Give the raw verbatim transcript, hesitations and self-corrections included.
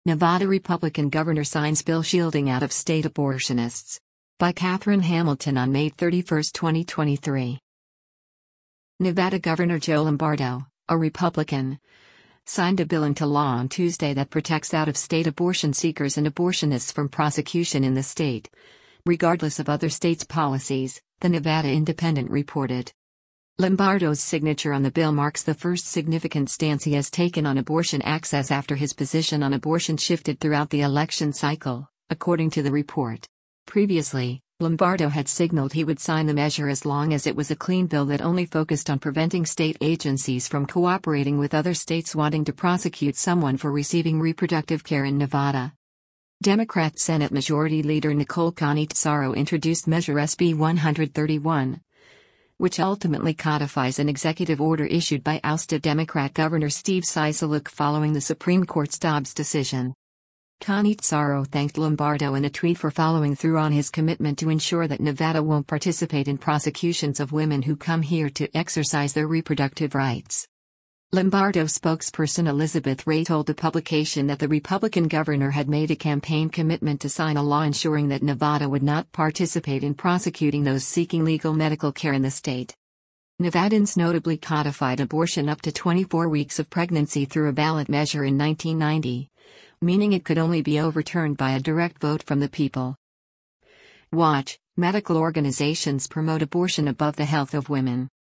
Nevada Republican governor signs bill shielding out-of-state abortionists. By Catherine Hamilton on May thirty-first, twenty twenty-three. Nevada Governor Joe Lombardo, a Republican, signed a bill into law on Tuesday that protects out-of-state abortion seekers and abortionists from prosecution in the state, regardless of other states' policies, the Nevada Independent reported. Lombardo's signature on the bill marks the first significant stance he has taken on abortion access after his position on abortion shifted throughout the election cycle, according to the report. Previously, Lombardo had signaled he would sign the measure as long as it was a clean bill that only focused on preventing state agencies from cooperating with other states wanting to prosecute someone for receiving reproductive care in Nevada. Democrat Senate Majority Leader Nicole Cannizzaro introduced Measure S B one thirty-one, which ultimately codifies an executive order issued by ousted Democrat Governor Steve Sisolak following the Supreme Court's Dobbs decision. Cannizzaro thanked Lombardo in a tweet for following through on his commitment to ensure that Nevada won't participate in prosecutions of women who come here to exercise their reproductive rights. Lombardo spokesperson Elizabeth Ray told the publication that the Republican governor had made a campaign commitment to sign a law ensuring that Nevada would not participate in prosecuting those seeking legal medical care in the state. Nevadans notably codified abortion up to twenty-four weeks of pregnancy through a ballot measure in nineteen ninety, meaning it could only be overturned by a direct vote from the people. Watch: medical organizations promote abortion above the health of women.